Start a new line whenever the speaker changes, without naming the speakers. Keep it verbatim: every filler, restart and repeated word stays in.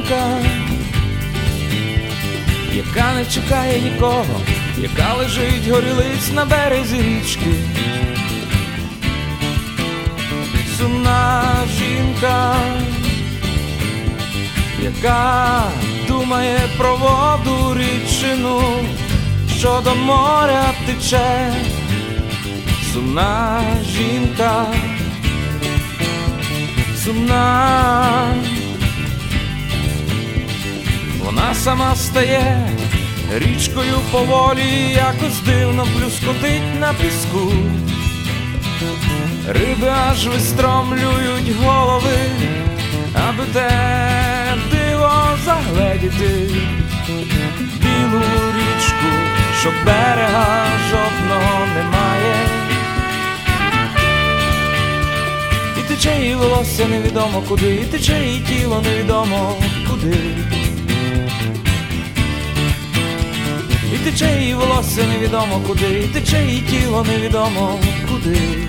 жінка, яка не чекає нікого, яка лежить горілиць на березі річки. Сумна жінка, яка думає про воду річину, що до моря тече. Сумна жінка, сумна, вона сама стає річкою поволі, якось дивно плюскотить на піску. Риби аж вистромлюють голови, аби те диво загледіти. Білу річку, що берега жодного немає, і тече її волосся невідомо куди, і тече її тіло невідомо куди. І тече її волосся невідомо куди, і тече її тіло невідомо куди.